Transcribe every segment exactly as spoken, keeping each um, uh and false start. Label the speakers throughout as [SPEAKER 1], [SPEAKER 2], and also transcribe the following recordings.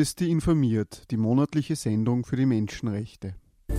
[SPEAKER 1] Amnesty informiert, die monatliche Sendung für die Menschenrechte.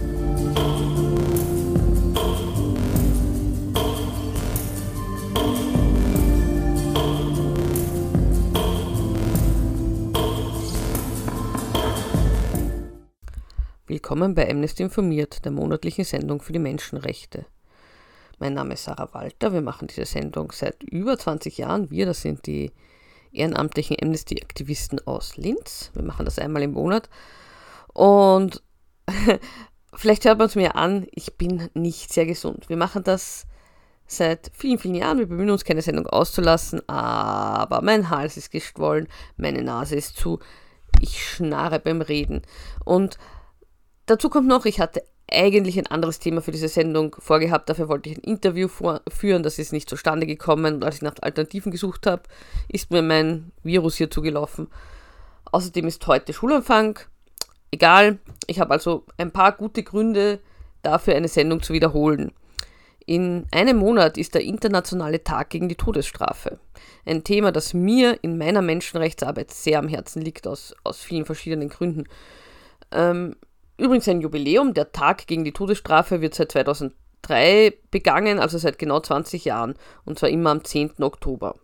[SPEAKER 2] Willkommen bei Amnesty informiert, der monatlichen Sendung für die Menschenrechte. Mein Name ist Sarah Walter, wir machen diese Sendung seit über zwanzig Jahren. Wir, das sind die ehrenamtlichen Amnesty-Aktivisten aus Linz. Wir machen das einmal im Monat. Und vielleicht hört man es mir an, ich bin nicht sehr gesund. Wir machen das seit vielen, vielen Jahren. Wir bemühen uns, keine Sendung auszulassen, aber mein Hals ist geschwollen, meine Nase ist zu, ich schnarre beim Reden. Und dazu kommt noch, ich hatte eigentlich ein anderes Thema für diese Sendung vorgehabt. Dafür wollte ich ein Interview führen, das ist nicht zustande gekommen. Und als ich nach Alternativen gesucht habe, ist mir mein Virus hier zugelaufen. Außerdem ist heute Schulanfang. Egal, ich habe also ein paar gute Gründe dafür, eine Sendung zu wiederholen. In einem Monat ist der internationale Tag gegen die Todesstrafe. Ein Thema, das mir in meiner Menschenrechtsarbeit sehr am Herzen liegt, aus, aus vielen verschiedenen Gründen. Ähm, Übrigens ein Jubiläum, der Tag gegen die Todesstrafe wird seit zweitausenddrei begangen, also seit genau zwanzig Jahren, und zwar immer am zehnten Oktober.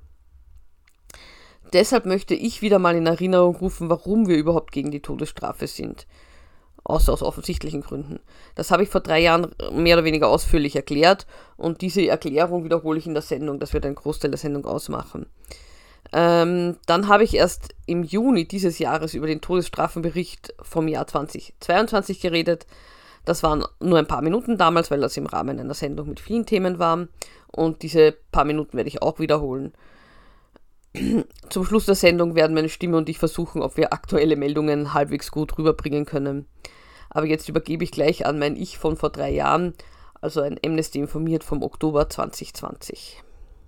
[SPEAKER 2] Deshalb möchte ich wieder mal in Erinnerung rufen, warum wir überhaupt gegen die Todesstrafe sind. Außer aus offensichtlichen Gründen. Das habe ich vor drei Jahren mehr oder weniger ausführlich erklärt und diese Erklärung wiederhole ich in der Sendung, das wird einen Großteil der Sendung ausmachen. Ähm, dann habe ich erst im Juni dieses Jahres über den Todesstrafenbericht vom Jahr zweitausendzweiundzwanzig geredet. Das waren nur ein paar Minuten damals, weil das im Rahmen einer Sendung mit vielen Themen war. Und diese paar Minuten werde ich auch wiederholen. Zum Schluss der Sendung werden meine Stimme und ich versuchen, ob wir aktuelle Meldungen halbwegs gut rüberbringen können. Aber jetzt übergebe ich gleich an mein Ich von vor drei Jahren, also ein Amnesty informiert vom Oktober zweitausendzwanzig.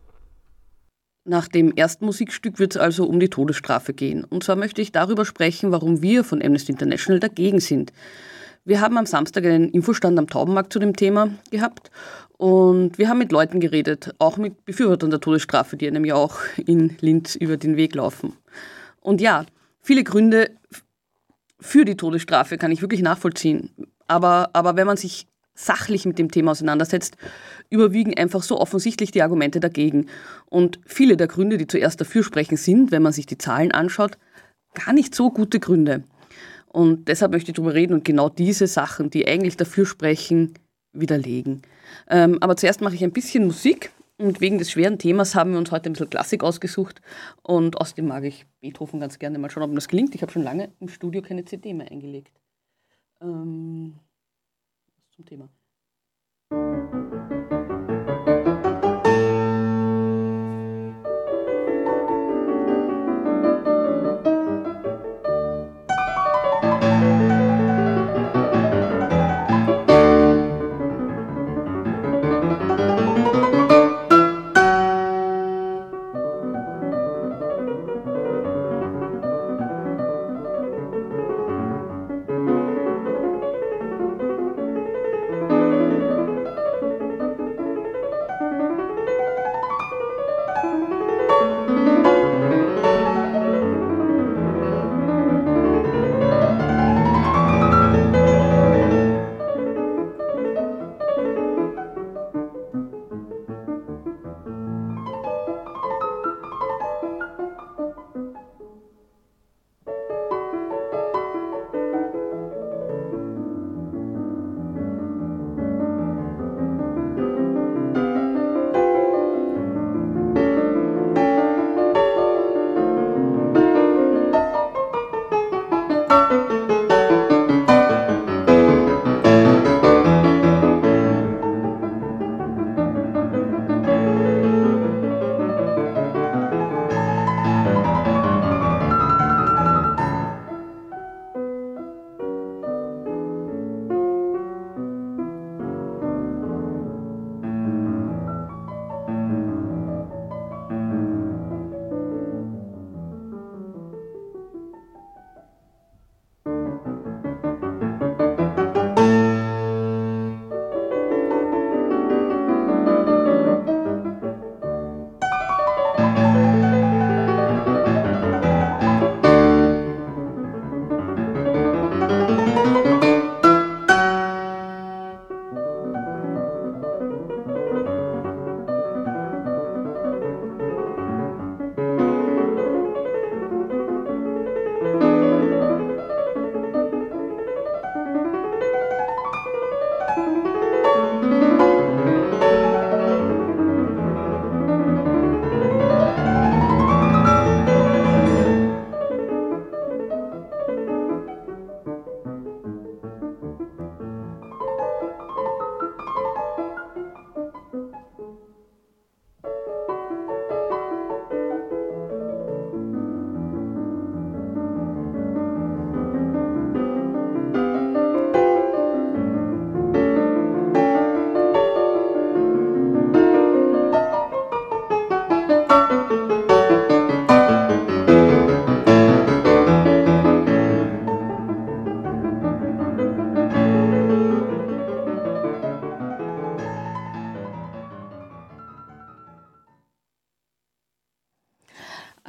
[SPEAKER 2] Nach dem ersten Musikstück wird es also um die Todesstrafe gehen. Und zwar möchte ich darüber sprechen, warum wir von Amnesty International dagegen sind. Wir haben am Samstag einen Infostand am Taubenmarkt zu dem Thema gehabt und wir haben mit Leuten geredet, auch mit Befürwortern der Todesstrafe, die einem ja auch in Linz über den Weg laufen. Und ja, viele Gründe für die Todesstrafe kann ich wirklich nachvollziehen. Aber, aber wenn man sich sachlich mit dem Thema auseinandersetzt, überwiegen einfach so offensichtlich die Argumente dagegen. Und viele der Gründe, die zuerst dafür sprechen, sind, wenn man sich die Zahlen anschaut, gar nicht so gute Gründe. Und deshalb möchte ich darüber reden und genau diese Sachen, die eigentlich dafür sprechen, widerlegen. Ähm, aber zuerst mache ich ein bisschen Musik und wegen des schweren Themas haben wir uns heute ein bisschen Klassik ausgesucht und außerdem mag ich Beethoven ganz gerne. Mal schauen, ob mir das gelingt. Ich habe schon lange im Studio keine C D mehr eingelegt. Ähm zum Thema.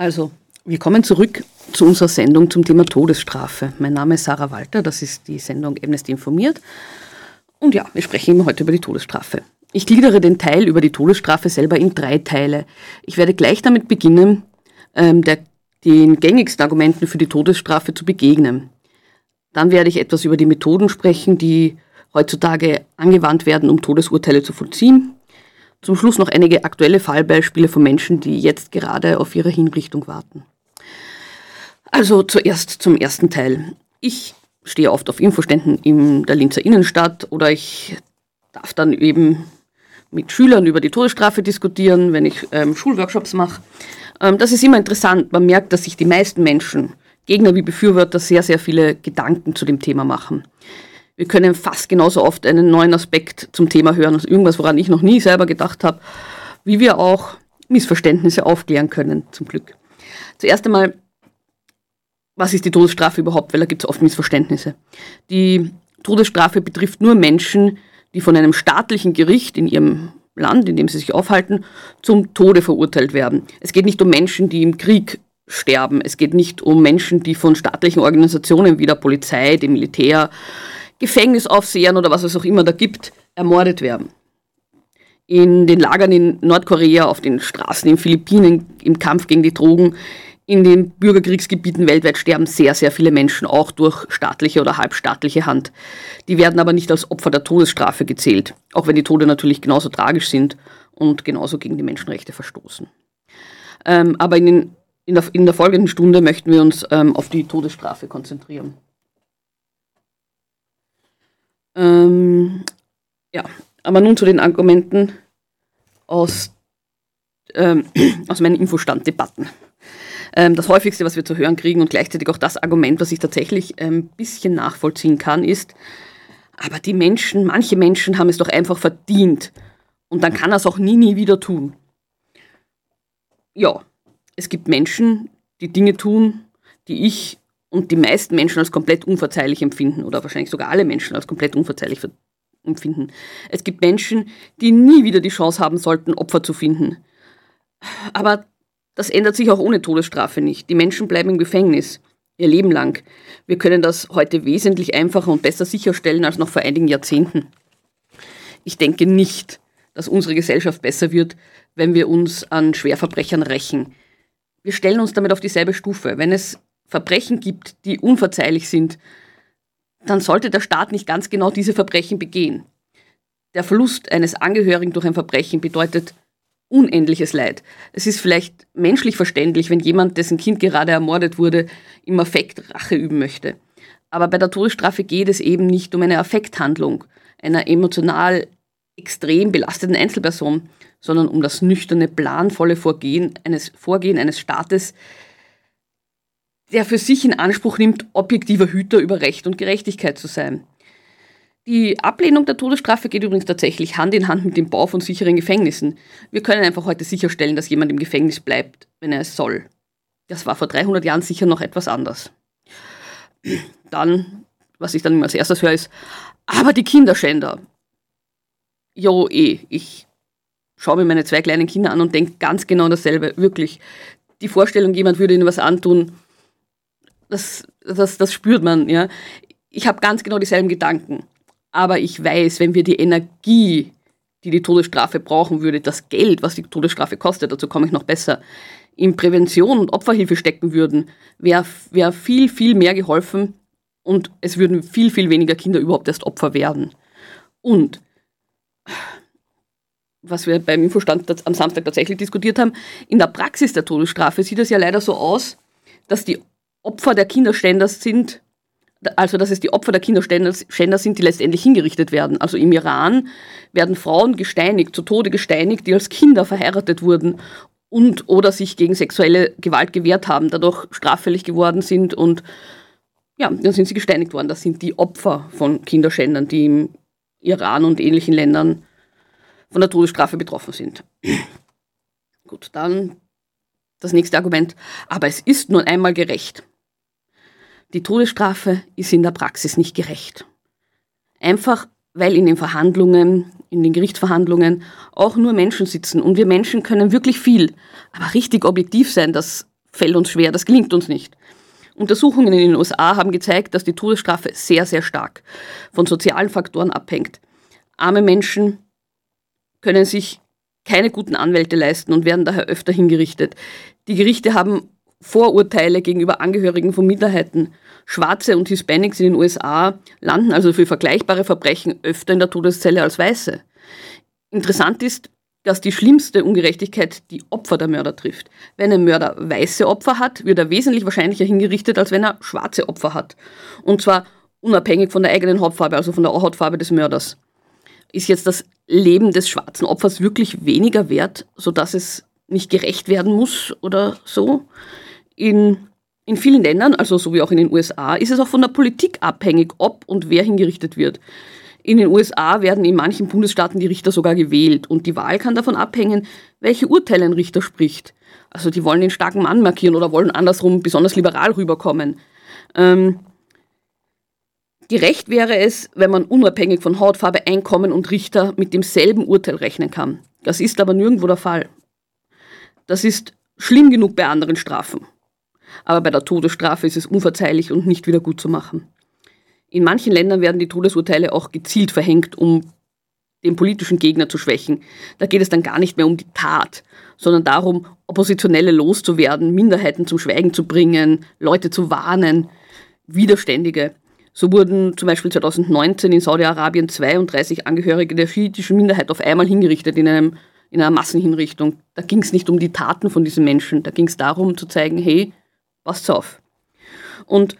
[SPEAKER 3] Also, wir kommen zurück zu unserer Sendung zum Thema Todesstrafe. Mein Name ist Sarah Walter, das ist die Sendung Amnesty informiert. Und ja, wir sprechen heute über die Todesstrafe. Ich gliedere den Teil über die Todesstrafe selber in drei Teile. Ich werde gleich damit beginnen, ähm, der, den gängigsten Argumenten für die Todesstrafe zu begegnen. Dann werde ich etwas über die Methoden sprechen, die heutzutage angewandt werden, um Todesurteile zu vollziehen. Zum Schluss noch einige aktuelle Fallbeispiele von Menschen, die jetzt gerade auf ihre Hinrichtung warten. Also zuerst zum ersten Teil. Ich stehe oft auf Infoständen in der Linzer Innenstadt oder ich darf dann eben mit Schülern über die Todesstrafe diskutieren, wenn ich ähm, Schulworkshops mache. Ähm, das ist immer interessant. Man merkt, dass sich die meisten Menschen, Gegner wie Befürworter, sehr, sehr viele Gedanken zu dem Thema machen. Wir können fast genauso oft einen neuen Aspekt zum Thema hören, also irgendwas, woran ich noch nie selber gedacht habe, wie wir auch Missverständnisse aufklären können, zum Glück. Zuerst einmal, was ist die Todesstrafe überhaupt? Weil da gibt es oft Missverständnisse. Die Todesstrafe betrifft nur Menschen, die von einem staatlichen Gericht in ihrem Land, in dem sie sich aufhalten, zum Tode verurteilt werden. Es geht nicht um Menschen, die im Krieg sterben. Es geht nicht um Menschen, die von staatlichen Organisationen wie der Polizei, dem Militär, Gefängnisaufsehern oder was es auch immer da gibt, ermordet werden. In den Lagern in Nordkorea, auf den Straßen in Philippinen, im Kampf gegen die Drogen, in den Bürgerkriegsgebieten weltweit sterben sehr, sehr viele Menschen, auch durch staatliche oder halbstaatliche Hand. Die werden aber nicht als Opfer der Todesstrafe gezählt, auch wenn die Tode natürlich genauso tragisch sind und genauso gegen die Menschenrechte verstoßen. Ähm, aber in, den, in, der, in der folgenden Stunde möchten wir uns ähm, auf die Todesstrafe konzentrieren. Ähm, ja, aber nun zu den Argumenten aus, ähm, aus meinen Infostanddebatten. Ähm, das häufigste, was wir zu hören kriegen und gleichzeitig auch das Argument, was ich tatsächlich ein bisschen nachvollziehen kann, ist, aber die Menschen, manche Menschen haben es doch einfach verdient und dann kann er es auch nie, nie wieder tun. Ja, es gibt Menschen, die Dinge tun, die ich und die meisten Menschen als komplett unverzeihlich empfinden oder wahrscheinlich sogar alle Menschen als komplett unverzeihlich empfinden. Es gibt Menschen, die nie wieder die Chance haben sollten, Opfer zu finden. Aber das ändert sich auch ohne Todesstrafe nicht. Die Menschen bleiben im Gefängnis, ihr Leben lang. Wir können das heute wesentlich einfacher und besser sicherstellen als noch vor einigen Jahrzehnten. Ich denke nicht, dass unsere Gesellschaft besser wird, wenn wir uns an Schwerverbrechern rächen. Wir stellen uns damit auf dieselbe Stufe. Wenn es Verbrechen gibt, die unverzeihlich sind, dann sollte der Staat nicht ganz genau diese Verbrechen begehen. Der Verlust eines Angehörigen durch ein Verbrechen bedeutet unendliches Leid. Es ist vielleicht menschlich verständlich, wenn jemand, dessen Kind gerade ermordet wurde, im Affekt Rache üben möchte. Aber bei der Todesstrafe geht es eben nicht um eine Affekthandlung einer emotional extrem belasteten Einzelperson, sondern um das nüchterne, planvolle Vorgehen eines, Vorgehen eines Staates, der für sich in Anspruch nimmt, objektiver Hüter über Recht und Gerechtigkeit zu sein. Die Ablehnung der Todesstrafe geht übrigens tatsächlich Hand in Hand mit dem Bau von sicheren Gefängnissen. Wir können einfach heute sicherstellen, dass jemand im Gefängnis bleibt, wenn er es soll. Das war vor dreihundert Jahren sicher noch etwas anders. Dann, was ich dann immer als erstes höre, ist, aber die Kinderschänder. Jo, eh, ich schaue mir meine zwei kleinen Kinder an und denke ganz genau dasselbe. Wirklich, die Vorstellung, jemand würde ihnen was antun, das, das, das spürt man. Ja. Ich habe ganz genau dieselben Gedanken. Aber ich weiß, wenn wir die Energie, die die Todesstrafe brauchen würde, das Geld, was die Todesstrafe kostet, dazu komme ich noch besser, in Prävention und Opferhilfe stecken würden, wäre wär viel, viel mehr geholfen und es würden viel, viel weniger Kinder überhaupt erst Opfer werden. Und was wir beim Infostand am Samstag tatsächlich diskutiert haben, in der Praxis der Todesstrafe sieht es ja leider so aus, dass die Opfer der Kinderschänder sind, also dass es die Opfer der Kinderschänder sind, die letztendlich hingerichtet werden. Also im Iran werden Frauen gesteinigt, zu Tode gesteinigt, die als Kinder verheiratet wurden und oder sich gegen sexuelle Gewalt gewehrt haben, dadurch straffällig geworden sind und ja, dann sind sie gesteinigt worden. Das sind die Opfer von Kinderschändern, die im Iran und ähnlichen Ländern von der Todesstrafe betroffen sind. Gut, dann das nächste Argument. Aber es ist nun einmal gerecht. Die Todesstrafe ist in der Praxis nicht gerecht. Einfach, weil in den Verhandlungen, in den Gerichtsverhandlungen auch nur Menschen sitzen. Und wir Menschen können wirklich viel. Aber richtig objektiv sein, das fällt uns schwer, das gelingt uns nicht. Untersuchungen in den U S A haben gezeigt, dass die Todesstrafe sehr, sehr stark von sozialen Faktoren abhängt. Arme Menschen können sich keine guten Anwälte leisten und werden daher öfter hingerichtet. Die Gerichte haben Vorurteile gegenüber Angehörigen von Minderheiten. Schwarze und Hispanics in den U S A landen also für vergleichbare Verbrechen öfter in der Todeszelle als Weiße. Interessant ist, dass die schlimmste Ungerechtigkeit die Opfer der Mörder trifft. Wenn ein Mörder weiße Opfer hat, wird er wesentlich wahrscheinlicher hingerichtet, als wenn er schwarze Opfer hat. Und zwar unabhängig von der eigenen Hautfarbe, also von der Hautfarbe des Mörders. Ist jetzt das Leben des schwarzen Opfers wirklich weniger wert, sodass es nicht gerecht werden muss oder so? In, in vielen Ländern, also so wie auch in den U S A, ist es auch von der Politik abhängig, ob und wer hingerichtet wird. In den U S A werden in manchen Bundesstaaten die Richter sogar gewählt und die Wahl kann davon abhängen, welche Urteile ein Richter spricht. Also die wollen den starken Mann markieren oder wollen andersrum besonders liberal rüberkommen. Ähm, gerecht wäre es, wenn man unabhängig von Hautfarbe, Einkommen und Richter mit demselben Urteil rechnen kann. Das ist aber nirgendwo der Fall. Das ist schlimm genug bei anderen Strafen. Aber bei der Todesstrafe ist es unverzeihlich und nicht wieder gut zu machen. In manchen Ländern werden die Todesurteile auch gezielt verhängt, um den politischen Gegner zu schwächen. Da geht es dann gar nicht mehr um die Tat, sondern darum, Oppositionelle loszuwerden, Minderheiten zum Schweigen zu bringen, Leute zu warnen, Widerständige. So wurden zum Beispiel zweitausendneunzehn in Saudi-Arabien zweiunddreißig Angehörige der schiitischen Minderheit auf einmal hingerichtet in, einem, in einer Massenhinrichtung. Da ging es nicht um die Taten von diesen Menschen, da ging es darum zu zeigen, hey, passt auf. Und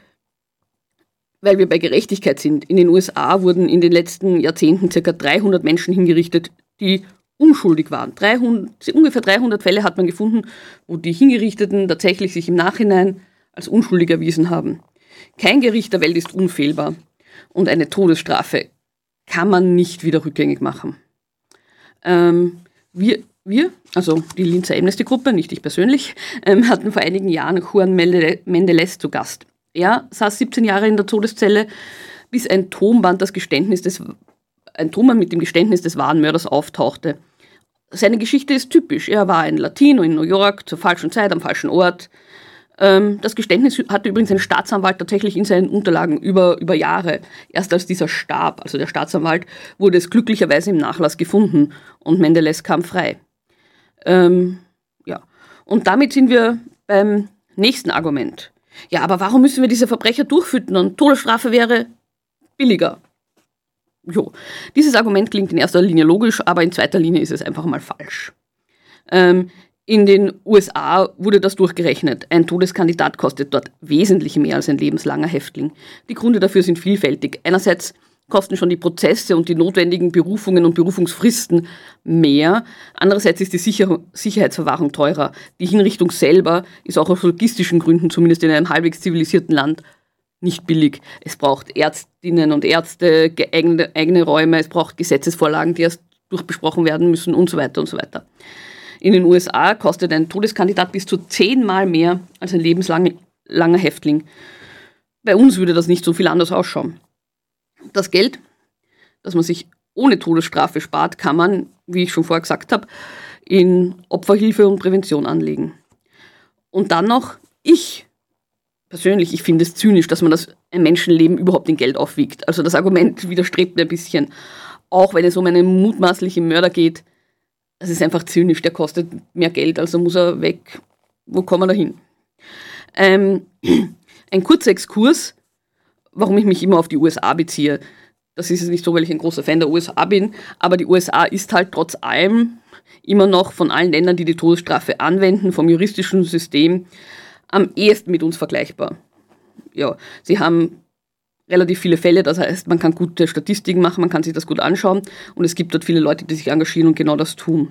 [SPEAKER 3] weil wir bei Gerechtigkeit sind, in den U S A wurden in den letzten Jahrzehnten ca. dreihundert Menschen hingerichtet, die unschuldig waren. dreihundert, ungefähr dreihundert Fälle hat man gefunden, wo die Hingerichteten tatsächlich sich im Nachhinein als unschuldig erwiesen haben. Kein Gericht der Welt ist unfehlbar und eine Todesstrafe kann man nicht wieder rückgängig machen. Ähm, wir, wir, also die Linzer Amnesty-Gruppe, nicht ich persönlich, ähm, hatten vor einigen Jahren Juan Mendeles zu Gast. Er saß siebzehn Jahre in der Todeszelle, bis ein Tonband, das Geständnis des, ein Tonband mit dem Geständnis des wahren Mörders auftauchte. Seine Geschichte ist typisch. Er war ein Latino in New York, zur falschen Zeit, am falschen Ort. Das Geständnis hatte übrigens ein Staatsanwalt tatsächlich in seinen Unterlagen über, über Jahre. Erst als dieser starb, also der Staatsanwalt, wurde es glücklicherweise im Nachlass gefunden und Mendeles kam frei. Ähm, ja. Und damit sind wir beim nächsten Argument. Ja, aber warum müssen wir diese Verbrecher durchfüttern? Todesstrafe wäre billiger. Jo, dieses Argument klingt in erster Linie logisch, aber in zweiter Linie ist es einfach mal falsch. Ähm, in den U S A wurde das durchgerechnet. Ein Todeskandidat kostet dort wesentlich mehr als ein lebenslanger Häftling. Die Gründe dafür sind vielfältig. Einerseits kosten schon die Prozesse und die notwendigen Berufungen und Berufungsfristen mehr. Andererseits ist die Sicher- Sicherheitsverwahrung teurer. Die Hinrichtung selber ist auch aus logistischen Gründen, zumindest in einem halbwegs zivilisierten Land, nicht billig. Es braucht Ärztinnen und Ärzte, eigene, eigene Räume, es braucht Gesetzesvorlagen, die erst durchbesprochen werden müssen und so weiter und so weiter. In den U S A kostet ein Todeskandidat bis zu zehnmal mehr als ein lebenslanger Häftling. Bei uns würde das nicht so viel anders ausschauen. Das Geld, das man sich ohne Todesstrafe spart, kann man, wie ich schon vorher gesagt habe, in Opferhilfe und Prävention anlegen. Und dann noch, ich persönlich, ich finde es zynisch, dass man das ein Menschenleben überhaupt in Geld aufwiegt. Also das Argument widerstrebt mir ein bisschen. Auch wenn es um einen mutmaßlichen Mörder geht, das ist einfach zynisch, der kostet mehr Geld, also muss er weg. Wo kommen wir da hin? Ähm, ein kurzer Exkurs, warum ich mich immer auf die U S A beziehe. Das ist nicht so, weil ich ein großer Fan der U S A bin, aber die U S A ist halt trotz allem immer noch von allen Ländern, die die Todesstrafe anwenden, vom juristischen System am ehesten mit uns vergleichbar. Ja, sie haben relativ viele Fälle, das heißt, man kann gute Statistiken machen, man kann sich das gut anschauen und es gibt dort viele Leute, die sich engagieren und genau das tun.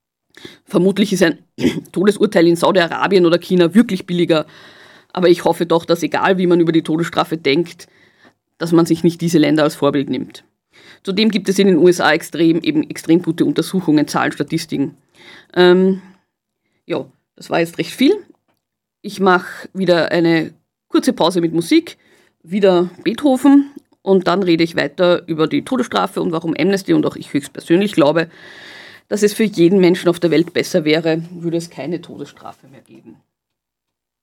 [SPEAKER 3] Vermutlich ist ein Todesurteil in Saudi-Arabien oder China wirklich billiger, aber ich hoffe doch, dass egal wie man über die Todesstrafe denkt, dass man sich nicht diese Länder als Vorbild nimmt. Zudem gibt es in den U S A extrem, eben extrem gute Untersuchungen, Zahlen, Statistiken. Ähm, ja, das war jetzt recht viel. Ich mache wieder eine kurze Pause mit Musik, wieder Beethoven und dann rede ich weiter über die Todesstrafe und warum Amnesty und auch ich höchstpersönlich glaube, dass es für jeden Menschen auf der Welt besser wäre, würde es keine Todesstrafe mehr geben.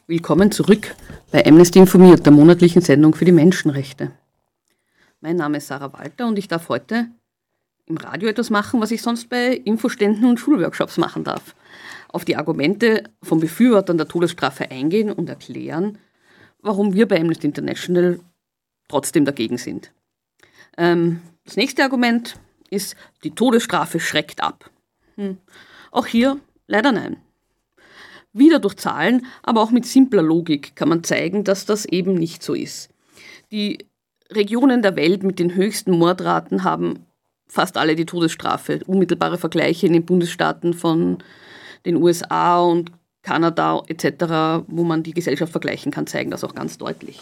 [SPEAKER 3] Willkommen zurück bei Amnesty informiert, der monatlichen Sendung für die Menschenrechte. Mein Name ist Sarah Walter und ich darf heute im Radio etwas machen, was ich sonst bei Infoständen und Schulworkshops machen darf. Auf die Argumente von Befürwortern der Todesstrafe eingehen und erklären, warum wir bei Amnesty International trotzdem dagegen sind. Ähm, das nächste Argument ist, die Todesstrafe schreckt ab. Hm. Auch hier leider nein. Wieder durch Zahlen, aber auch mit simpler Logik kann man zeigen, dass das eben nicht so ist. Die Regionen der Welt mit den höchsten Mordraten haben fast alle die Todesstrafe. Unmittelbare Vergleiche in den Bundesstaaten von den U S A und Kanada et cetera, wo man die Gesellschaft vergleichen kann, zeigen das auch ganz deutlich.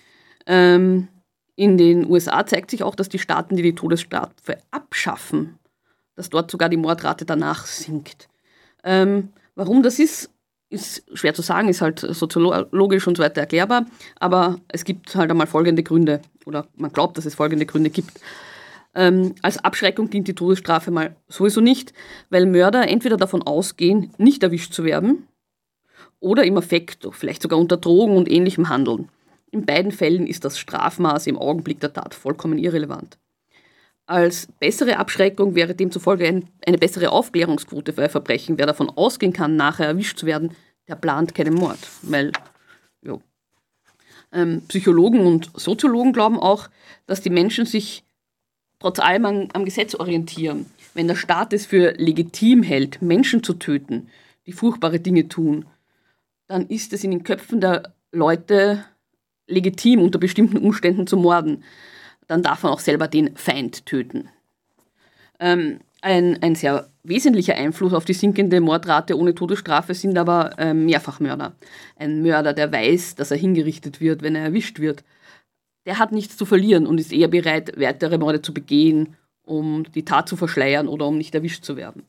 [SPEAKER 3] Ähm, in den U S A zeigt sich auch, dass die Staaten, die die Todesstrafe abschaffen, dass dort sogar die Mordrate danach sinkt. Ähm, warum das ist, ist schwer zu sagen, ist halt soziologisch und so weiter erklärbar, aber es gibt halt einmal folgende Gründe, oder man glaubt, dass es folgende Gründe gibt. Ähm, als Abschreckung dient die Todesstrafe mal sowieso nicht, weil Mörder entweder davon ausgehen, nicht erwischt zu werden, oder im Affekt, vielleicht sogar unter Drogen und ähnlichem handeln. In beiden Fällen ist das Strafmaß im Augenblick der Tat vollkommen irrelevant. Als bessere Abschreckung wäre demzufolge ein, eine bessere Aufklärungsquote für ein Verbrechen. Wer davon ausgehen kann, nachher erwischt zu werden, der plant keinen Mord. Weil, jo. Ähm, Psychologen und Soziologen glauben auch, dass die Menschen sich trotz allem an, am Gesetz orientieren. Wenn der Staat es für legitim hält, Menschen zu töten, die furchtbare Dinge tun, dann ist es in den Köpfen der Leute legitim, unter bestimmten Umständen zu morden. Dann darf man auch selber den Feind töten. Ähm, ein, ein sehr wesentlicher Einfluss auf die sinkende Mordrate ohne Todesstrafe sind aber äh, Mehrfachmörder. Ein Mörder, der weiß, dass er hingerichtet wird, wenn er erwischt wird, der hat nichts zu verlieren und ist eher bereit, weitere Morde zu begehen, um die Tat zu verschleiern oder um nicht erwischt zu werden.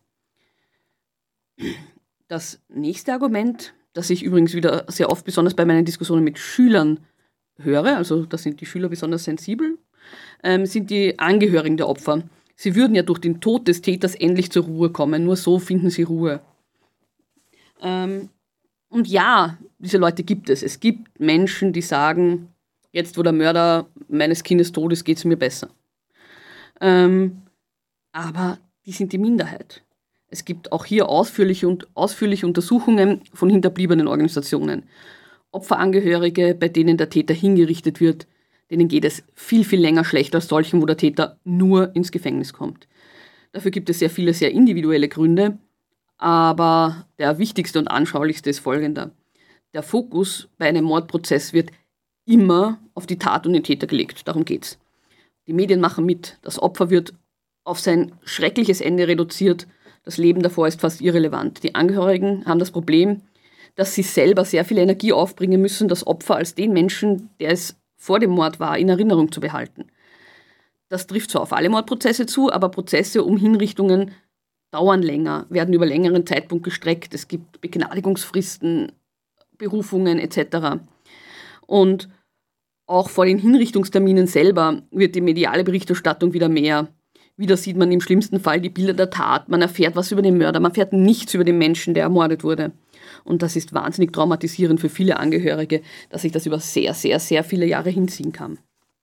[SPEAKER 3] Das nächste Argument, das ich übrigens wieder sehr oft, besonders bei meinen Diskussionen mit Schülern höre, also da sind die Schüler besonders sensibel, ähm, sind die Angehörigen der Opfer. Sie würden ja durch den Tod des Täters endlich zur Ruhe kommen, nur so finden sie Ruhe. Ähm, und ja, diese Leute gibt es. Es gibt Menschen, die sagen, jetzt wo der Mörder meines Kindes tot ist, geht es mir besser. Ähm, aber die sind die Minderheit. Es gibt auch hier ausführliche, und, ausführliche Untersuchungen von hinterbliebenen Organisationen. Opferangehörige, bei denen der Täter hingerichtet wird, denen geht es viel, viel länger schlecht als solchen, wo der Täter nur ins Gefängnis kommt. Dafür gibt es sehr viele, sehr individuelle Gründe, aber der wichtigste und anschaulichste ist folgender. Der Fokus bei einem Mordprozess wird immer auf die Tat und den Täter gelegt. Darum geht's. Die Medien machen mit. Das Opfer wird auf sein schreckliches Ende reduziert. Das Leben davor ist fast irrelevant. Die Angehörigen haben das Problem, dass sie selber sehr viel Energie aufbringen müssen, das Opfer als den Menschen, der es vor dem Mord war, in Erinnerung zu behalten. Das trifft zwar auf alle Mordprozesse zu, aber Prozesse um Hinrichtungen dauern länger, werden über längeren Zeitpunkt gestreckt. Es gibt Begnadigungsfristen, Berufungen et cetera. Und auch vor den Hinrichtungsterminen selber wird die mediale Berichterstattung wieder mehr. Wieder sieht man im schlimmsten Fall die Bilder der Tat. Man erfährt was über den Mörder. Man erfährt nichts über den Menschen, der ermordet wurde. Und das ist wahnsinnig traumatisierend für viele Angehörige, dass sich das über sehr, sehr, sehr viele Jahre hinziehen kann.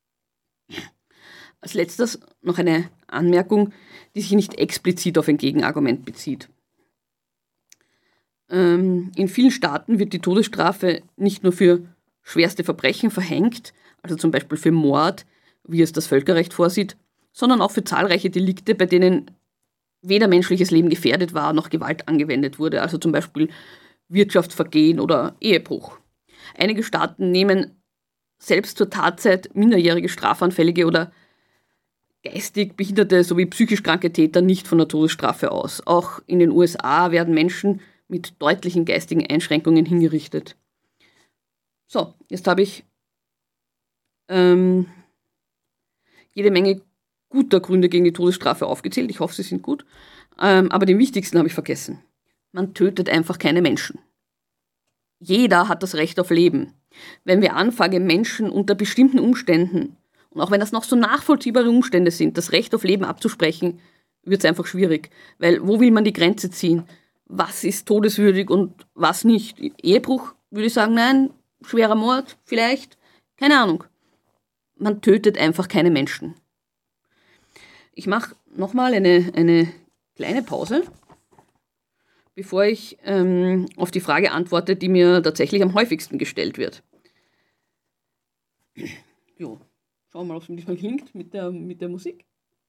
[SPEAKER 3] Als letztes noch eine Anmerkung, die sich nicht explizit auf ein Gegenargument bezieht. Ähm, in vielen Staaten wird die Todesstrafe nicht nur für schwerste Verbrechen verhängt, also zum Beispiel für Mord, wie es das Völkerrecht vorsieht, sondern auch für zahlreiche Delikte, bei denen weder menschliches Leben gefährdet war, noch Gewalt angewendet wurde, also zum Beispiel Wirtschaftsvergehen oder Ehebruch. Einige Staaten nehmen selbst zur Tatzeit minderjährige Strafanfällige oder geistig behinderte sowie psychisch kranke Täter nicht von der Todesstrafe aus. Auch in den U S A werden Menschen mit deutlichen geistigen Einschränkungen hingerichtet. So, jetzt habe ich ähm, jede Menge guter Gründe gegen die Todesstrafe aufgezählt. Ich hoffe, sie sind gut. Ähm, aber den wichtigsten habe ich vergessen. Man tötet einfach keine Menschen. Jeder hat das Recht auf Leben. Wenn wir anfangen, Menschen unter bestimmten Umständen, und auch wenn das noch so nachvollziehbare Umstände sind, das Recht auf Leben abzusprechen, wird es einfach schwierig. Weil wo will man die Grenze ziehen? Was ist todeswürdig und was nicht? Ehebruch würde ich sagen, nein, schwerer Mord vielleicht, keine Ahnung. Man tötet einfach keine Menschen. Ich mache nochmal eine, eine kleine Pause, bevor ich ähm, auf die Frage antworte, die mir tatsächlich am häufigsten gestellt wird. Jo, schauen wir mal, ob es mir diesmal klingt mit der, mit der Musik.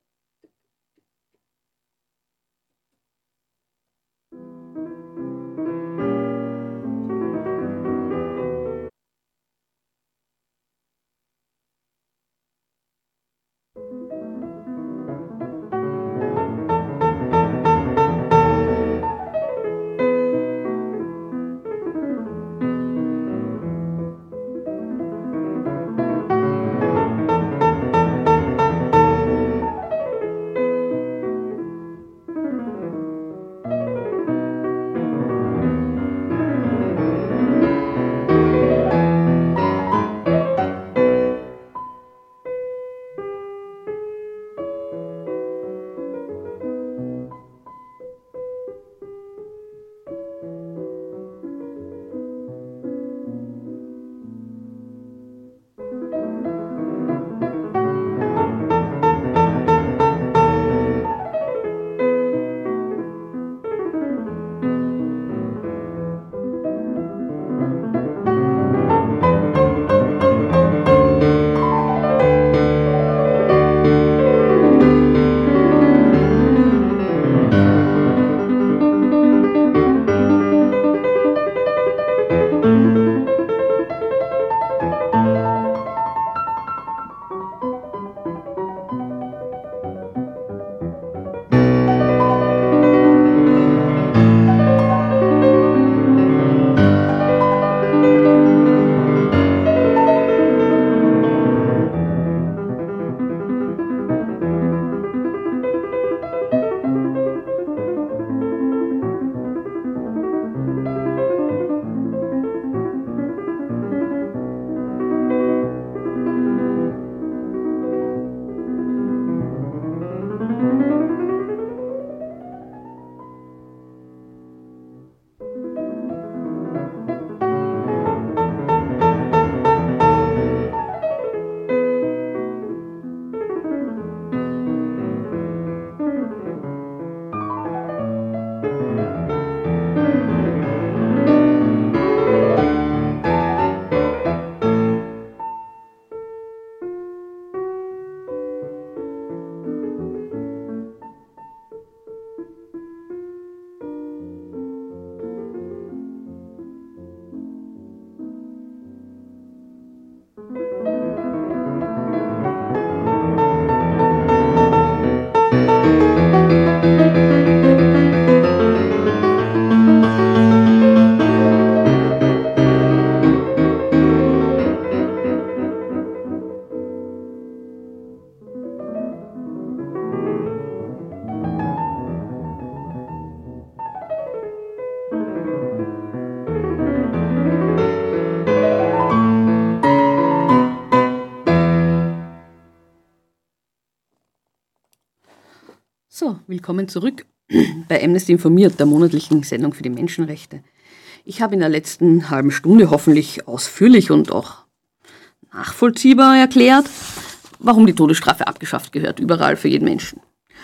[SPEAKER 3] So, willkommen zurück bei Amnesty informiert, der monatlichen Sendung für die Menschenrechte. Ich habe in der letzten halben Stunde hoffentlich ausführlich und auch nachvollziehbar erklärt, warum die Todesstrafe abgeschafft gehört, überall für jeden Menschen.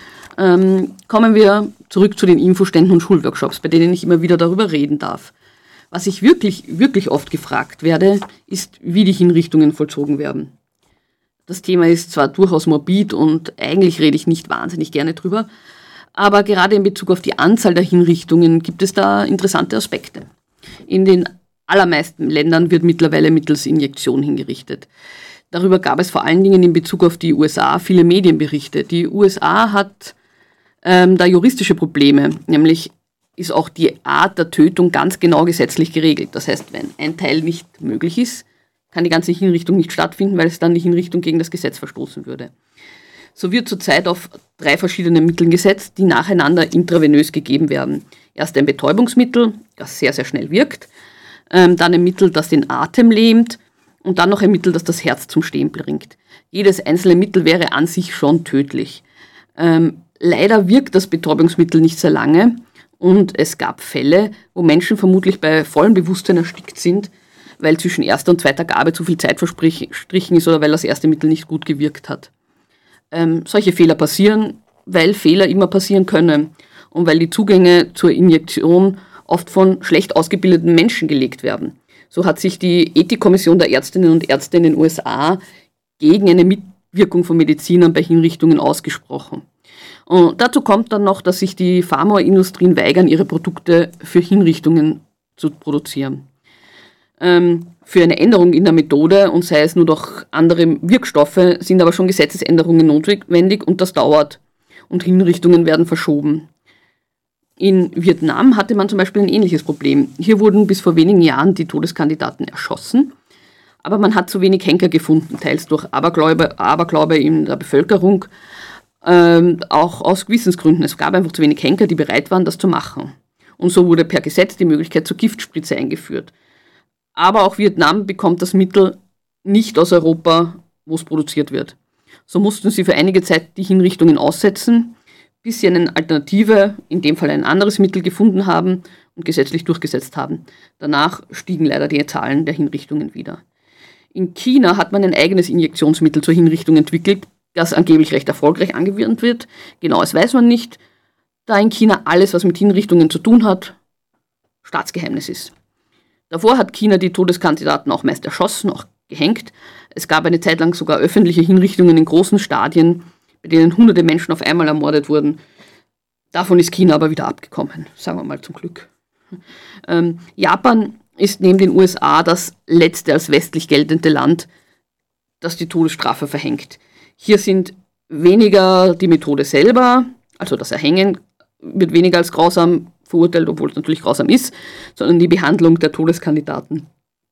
[SPEAKER 3] Ähm, kommen wir zurück zu den Infoständen und Schulworkshops, bei denen ich immer wieder darüber reden darf. Was ich wirklich, wirklich oft gefragt werde, ist, wie die Hinrichtungen vollzogen werden. Das Thema ist zwar durchaus morbid und eigentlich rede ich nicht wahnsinnig gerne drüber, aber gerade in Bezug auf die Anzahl der Hinrichtungen gibt es da interessante Aspekte. In den allermeisten Ländern wird mittlerweile mittels Injektion hingerichtet. Darüber gab es vor allen Dingen in Bezug auf die U S A viele Medienberichte. Die U S A hat ähm, da juristische Probleme, nämlich ist auch die Art der Tötung ganz genau gesetzlich geregelt. Das heißt, wenn ein Teil nicht möglich ist, kann die ganze Hinrichtung nicht stattfinden, weil es dann die Hinrichtung gegen das Gesetz verstoßen würde. So wird zurzeit auf drei verschiedene Mittel gesetzt, die nacheinander intravenös gegeben werden. Erst ein Betäubungsmittel, das sehr, sehr schnell wirkt, ähm, dann ein Mittel, das den Atem lähmt und dann noch ein Mittel, das das Herz zum Stehen bringt. Jedes einzelne Mittel wäre an sich schon tödlich. Ähm, leider wirkt das Betäubungsmittel nicht sehr lange Und es gab Fälle, wo Menschen vermutlich bei vollem Bewusstsein erstickt sind, weil zwischen erster und zweiter Gabe zu viel Zeit verstrichen ist oder weil das erste Mittel nicht gut gewirkt hat. Ähm, solche Fehler passieren, weil Fehler immer passieren können und weil die Zugänge zur Injektion oft von schlecht ausgebildeten Menschen gelegt werden. So hat sich die Ethikkommission der Ärztinnen und Ärzte in den U S A gegen eine Mitwirkung von Medizinern bei Hinrichtungen ausgesprochen. Und dazu kommt dann noch, dass sich die Pharmaindustrien weigern, ihre Produkte für Hinrichtungen zu produzieren. Ähm, für eine Änderung in der Methode, und sei es nur durch andere Wirkstoffe, sind aber schon Gesetzesänderungen notwendig und das dauert. Und Hinrichtungen werden verschoben. In Vietnam hatte man zum Beispiel ein ähnliches Problem. Hier wurden bis vor wenigen Jahren die Todeskandidaten erschossen, aber man hat zu wenig Henker gefunden, teils durch Aberglaube, Aberglaube in der Bevölkerung, ähm, auch aus Gewissensgründen. Es gab einfach zu wenig Henker, die bereit waren, das zu machen. Und so wurde per Gesetz die Möglichkeit zur Giftspritze eingeführt. Aber auch Vietnam bekommt das Mittel nicht aus Europa, wo es produziert wird. So mussten sie für einige Zeit die Hinrichtungen aussetzen, bis sie eine Alternative, in dem Fall ein anderes Mittel gefunden haben und gesetzlich durchgesetzt haben. Danach stiegen leider die Zahlen der Hinrichtungen wieder. In China hat man ein eigenes Injektionsmittel zur Hinrichtung entwickelt, das angeblich recht erfolgreich angewendet wird. Genaues weiß man nicht, da in China alles, was mit Hinrichtungen zu tun hat, Staatsgeheimnis ist. Davor hat China die Todeskandidaten auch meist erschossen, auch gehängt. Es gab eine Zeit lang sogar öffentliche Hinrichtungen in großen Stadien, bei denen hunderte Menschen auf einmal ermordet wurden. Davon ist China aber wieder abgekommen, sagen wir mal zum Glück. Ähm, Japan ist neben den U S A das letzte als westlich geltende Land, das die Todesstrafe verhängt. Hier sind weniger die Methode selber, also das Erhängen wird weniger als grausam verurteilt, obwohl es natürlich grausam ist, sondern die Behandlung der Todeskandidaten.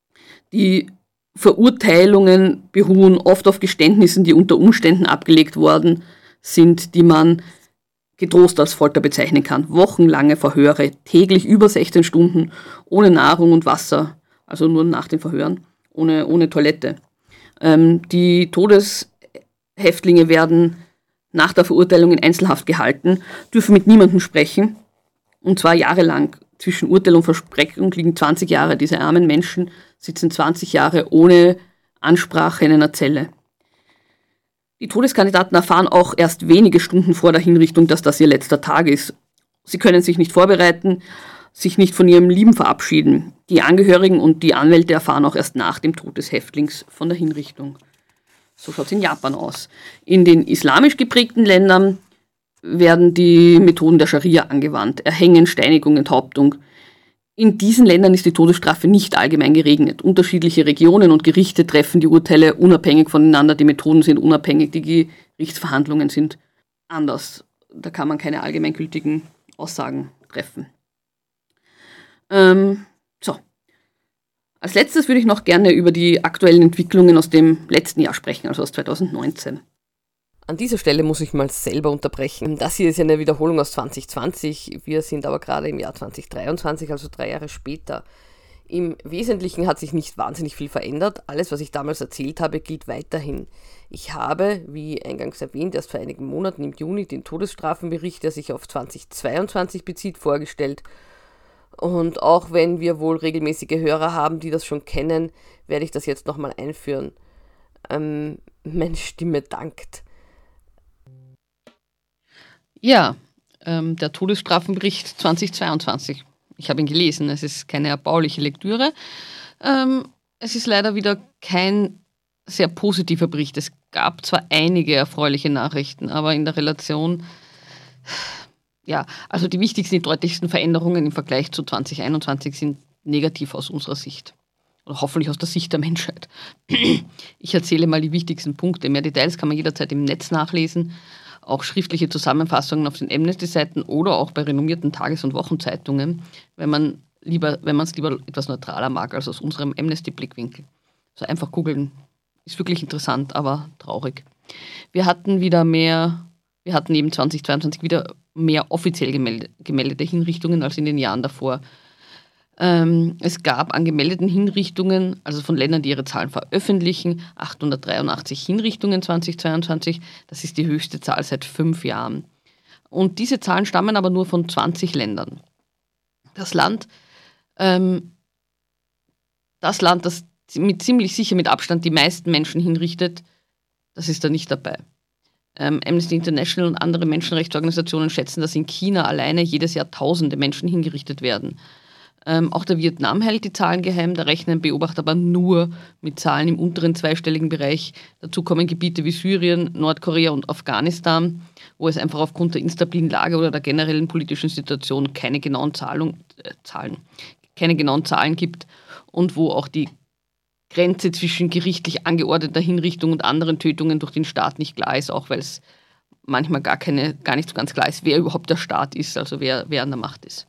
[SPEAKER 3] Die Verurteilungen beruhen oft auf Geständnissen, die unter Umständen abgelegt worden sind, die man getrost als Folter bezeichnen kann. Wochenlange Verhöre, täglich über sechzehn Stunden, ohne Nahrung und Wasser, also nur nach den Verhören, ohne, ohne Toilette. Ähm, die Todeshäftlinge werden nach der Verurteilung in Einzelhaft gehalten, dürfen mit niemandem sprechen, und zwar jahrelang. Zwischen Urteil und Versprechung liegen zwanzig Jahre. Diese armen Menschen sitzen zwanzig Jahre ohne Ansprache in einer Zelle. Die Todeskandidaten erfahren auch erst wenige Stunden vor der Hinrichtung, dass das ihr letzter Tag ist. Sie können sich nicht vorbereiten, sich nicht von ihrem Lieben verabschieden. Die Angehörigen und die Anwälte erfahren auch erst nach dem Tod des Häftlings von der Hinrichtung. So schaut es in Japan aus. In den islamisch geprägten Ländern werden die Methoden der Scharia angewandt. Erhängen, Steinigung, Enthauptung. In diesen Ländern ist die Todesstrafe nicht allgemein geregelt. Unterschiedliche Regionen und Gerichte treffen die Urteile unabhängig voneinander. Die Methoden sind unabhängig, die Gerichtsverhandlungen sind anders. Da kann man keine allgemeingültigen Aussagen treffen. Ähm, so. Als letztes würde ich noch gerne über die aktuellen Entwicklungen aus dem letzten Jahr sprechen, also aus zweitausendneunzehn.
[SPEAKER 2] An dieser Stelle muss ich mal selber unterbrechen. Das hier ist ja eine Wiederholung aus zwanzig zwanzig. Wir sind aber gerade im Jahr zwanzig dreiundzwanzig, also drei Jahre später. Im Wesentlichen hat sich nicht wahnsinnig viel verändert. Alles, was ich damals erzählt habe, gilt weiterhin. Ich habe, wie eingangs erwähnt, erst vor einigen Monaten im Juni den Todesstrafenbericht, der sich auf zwanzig zweiundzwanzig bezieht, vorgestellt. Und auch wenn wir wohl regelmäßige Hörer haben, die das schon kennen, werde ich das jetzt nochmal einführen. Ähm, meine Stimme dankt.
[SPEAKER 3] Ja, ähm, der Todesstrafenbericht zwanzig zweiundzwanzig. Ich habe ihn gelesen, es ist keine erbauliche Lektüre. Ähm, es ist leider wieder kein sehr positiver Bericht. Es gab zwar einige erfreuliche Nachrichten, aber in der Relation, ja, also die wichtigsten, die deutlichsten Veränderungen im Vergleich zu zwanzig einundzwanzig sind negativ aus unserer Sicht. Oder hoffentlich aus der Sicht der Menschheit. Ich erzähle mal die wichtigsten Punkte. Mehr Details kann man jederzeit im Netz nachlesen. Auch schriftliche Zusammenfassungen auf den Amnesty-Seiten oder auch bei renommierten Tages- und Wochenzeitungen, wenn man lieber, wenn man es lieber etwas neutraler mag als aus unserem Amnesty-Blickwinkel. Also einfach googeln. Ist wirklich interessant, aber traurig. Wir hatten wieder mehr, wir hatten eben zwanzig zweiundzwanzig wieder mehr offiziell gemelde, gemeldete Hinrichtungen als in den Jahren davor. Ähm, es gab an gemeldeten Hinrichtungen, also von Ländern, die ihre Zahlen veröffentlichen, achthundertdreiundachtzig Hinrichtungen zwanzig zweiundzwanzig. Das ist die höchste Zahl seit fünf Jahren. Und diese Zahlen stammen aber nur von zwanzig Ländern. Das Land, ähm, das Land, das mit ziemlich sicher mit Abstand die meisten Menschen hinrichtet, das ist da nicht dabei. Ähm, Amnesty International und andere Menschenrechtsorganisationen schätzen, dass in China alleine jedes Jahr tausende Menschen hingerichtet werden. Ähm, auch der Vietnam hält die Zahlen geheim, da rechnen Beobachter aber nur mit Zahlen im unteren zweistelligen Bereich. Dazu kommen Gebiete wie Syrien, Nordkorea und Afghanistan, wo es einfach aufgrund der instabilen Lage oder der generellen politischen Situation keine genauen Zahlung, äh, Zahlen, keine genauen Zahlen gibt und wo auch die Grenze zwischen gerichtlich angeordneter Hinrichtung und anderen Tötungen durch den Staat nicht klar ist, auch weil es manchmal gar, keine, gar nicht so ganz klar ist, wer überhaupt der Staat ist, also wer, wer an der Macht ist.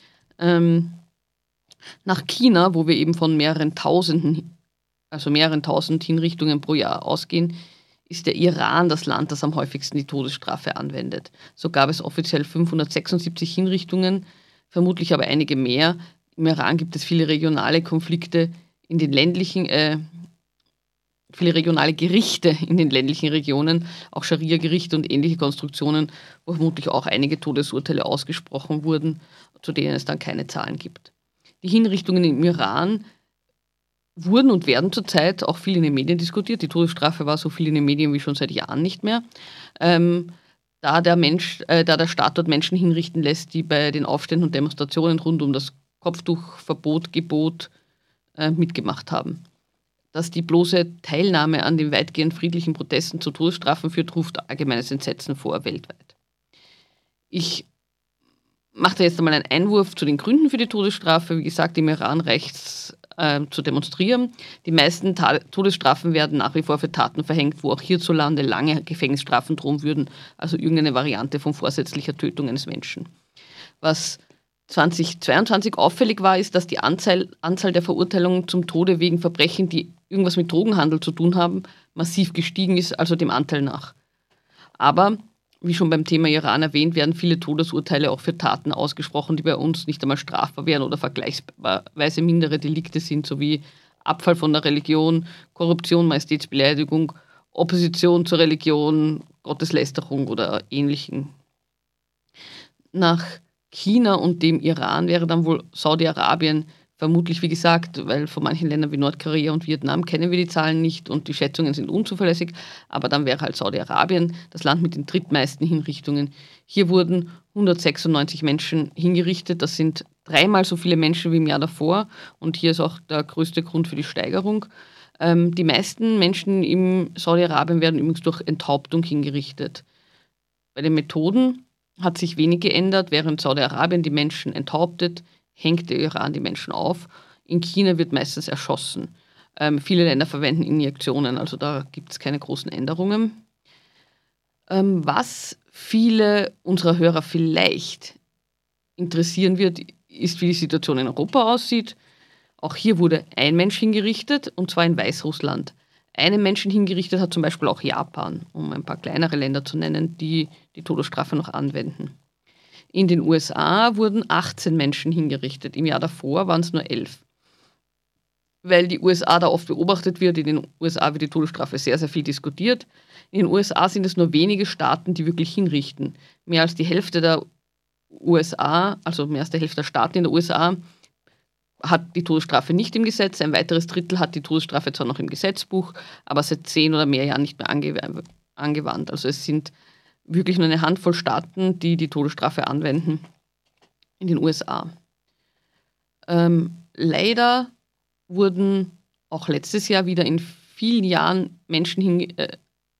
[SPEAKER 3] Ähm, Nach China, wo wir eben von mehreren Tausenden, also mehreren tausend Hinrichtungen pro Jahr ausgehen, ist der Iran das Land, das am häufigsten die Todesstrafe anwendet. So gab es offiziell fünfhundertsechsundsiebzig Hinrichtungen, vermutlich aber einige mehr. Im Iran gibt es viele regionale Konflikte in den ländlichen, äh, viele regionale Gerichte in den ländlichen Regionen, auch Scharia-Gerichte und ähnliche Konstruktionen, wo vermutlich auch einige Todesurteile ausgesprochen wurden, zu denen es dann keine Zahlen gibt. Die Hinrichtungen im Iran wurden und werden zurzeit auch viel in den Medien diskutiert. Die Todesstrafe war so viel in den Medien wie schon seit Jahren nicht mehr. Ähm, da, der Mensch, äh, da der Staat dort Menschen hinrichten lässt, die bei den Aufständen und Demonstrationen rund um das Kopftuchverbot, Gebot äh, mitgemacht haben. Dass die bloße Teilnahme an den weitgehend friedlichen Protesten zu Todesstrafen führt, ruft allgemeines Entsetzen vor weltweit. Ich mache da jetzt einmal einen Einwurf zu den Gründen für die Todesstrafe. Wie gesagt, im Iran reicht es äh, zu demonstrieren. Die meisten Ta- Todesstrafen werden nach wie vor für Taten verhängt, wo auch hierzulande lange Gefängnisstrafen drohen würden, also irgendeine Variante von vorsätzlicher Tötung eines Menschen. Was zweitausendzweiundzwanzig auffällig war, ist, dass die Anzahl, Anzahl der Verurteilungen zum Tode wegen Verbrechen, die irgendwas mit Drogenhandel zu tun haben, massiv gestiegen ist, also dem Anteil nach. Aber wie schon beim Thema Iran erwähnt, werden viele Todesurteile auch für Taten ausgesprochen, die bei uns nicht einmal strafbar wären oder vergleichsweise mindere Delikte sind, sowie Abfall von der Religion, Korruption, Majestätsbeleidigung, Opposition zur Religion, Gotteslästerung oder Ähnlichem. Nach China und dem Iran wäre dann wohl Saudi-Arabien vermutlich, wie gesagt, weil von manchen Ländern wie Nordkorea und Vietnam kennen wir die Zahlen nicht und die Schätzungen sind unzuverlässig, aber dann wäre halt Saudi-Arabien das Land mit den drittmeisten Hinrichtungen. Hier wurden hundertsechsundneunzig Menschen hingerichtet, das sind dreimal so viele Menschen wie im Jahr davor und hier ist auch der größte Grund für die Steigerung. Ähm, die meisten Menschen im Saudi-Arabien werden übrigens durch Enthauptung hingerichtet. Bei den Methoden hat sich wenig geändert, während Saudi-Arabien die Menschen enthauptet, hängt der Iran die Menschen auf. In China wird meistens erschossen. Ähm, viele Länder verwenden Injektionen, also da gibt es keine großen Änderungen. Ähm, was viele unserer Hörer vielleicht interessieren wird, ist, wie die Situation in Europa aussieht. Auch hier wurde ein Mensch hingerichtet, und zwar in Weißrussland. Einen Menschen hingerichtet hat zum Beispiel auch Japan, um ein paar kleinere Länder zu nennen, die die Todesstrafe noch anwenden. In den U S A wurden achtzehn Menschen hingerichtet. Im Jahr davor waren es nur elf. Weil die U S A da oft beobachtet wird, in den U S A wird die Todesstrafe sehr, sehr viel diskutiert. In den U S A sind es nur wenige Staaten, die wirklich hinrichten. Mehr als die Hälfte der U S A, also mehr als die Hälfte der Staaten in der U S A, hat die Todesstrafe nicht im Gesetz. Ein weiteres Drittel hat die Todesstrafe zwar noch im Gesetzbuch, aber seit zehn oder mehr Jahren nicht mehr ange- angewandt. Also es sind wirklich nur eine Handvoll Staaten, die die Todesstrafe anwenden in den U S A. Ähm, leider wurden auch letztes Jahr wieder in vielen Jahren Menschen hin, äh,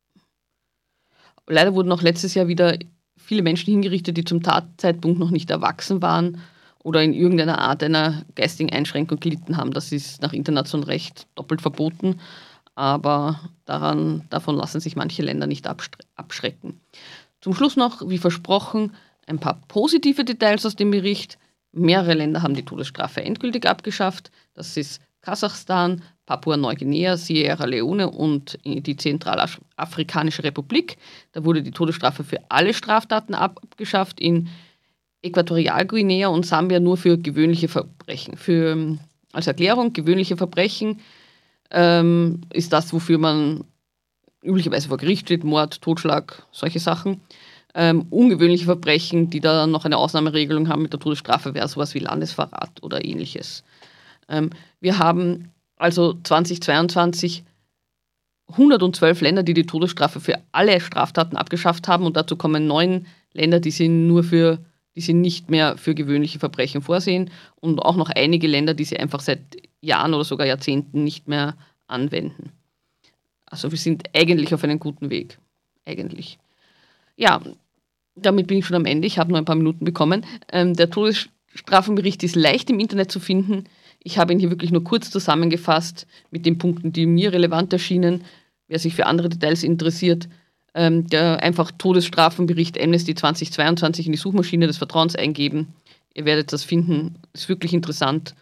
[SPEAKER 3] leider wurden auch letztes Jahr wieder viele Menschen hingerichtet, die zum Tatzeitpunkt noch nicht erwachsen waren oder in irgendeiner Art einer geistigen Einschränkung gelitten haben. Das ist nach internationalem Recht doppelt verboten, aber daran, davon lassen sich manche Länder nicht abschrecken. Zum Schluss noch, wie versprochen, ein paar positive Details aus dem Bericht. Mehrere Länder haben die Todesstrafe endgültig abgeschafft. Das ist Kasachstan, Papua-Neuguinea, Sierra Leone und die Zentralafrikanische Republik. Da wurde die Todesstrafe für alle Straftaten abgeschafft. In Äquatorialguinea und Sambia nur für gewöhnliche Verbrechen. Für, als Erklärung, gewöhnliche Verbrechen ähm, ist das, wofür man üblicherweise vor Gericht steht, Mord, Totschlag, solche Sachen. Ähm, ungewöhnliche Verbrechen, die da noch eine Ausnahmeregelung haben mit der Todesstrafe, wäre sowas wie Landesverrat oder ähnliches. Ähm, wir haben also zweitausendzweiundzwanzig hundertzwölf Länder, die die Todesstrafe für alle Straftaten abgeschafft haben, und dazu kommen neun Länder, die sie nur für, die sie nicht mehr für gewöhnliche Verbrechen vorsehen, und auch noch einige Länder, die sie einfach seit Jahren oder sogar Jahrzehnten nicht mehr anwenden. Also wir sind eigentlich auf einem guten Weg. Eigentlich. Ja, damit bin ich schon am Ende. Ich habe nur ein paar Minuten bekommen. Ähm, der Todesstrafenbericht ist leicht im Internet zu finden. Ich habe ihn hier wirklich nur kurz zusammengefasst mit den Punkten, die mir relevant erschienen. Wer sich für andere Details interessiert, ähm, der einfach Todesstrafenbericht Amnesty zweitausendzweiundzwanzig in die Suchmaschine des Vertrauens eingeben. Ihr werdet das finden. Ist wirklich interessant.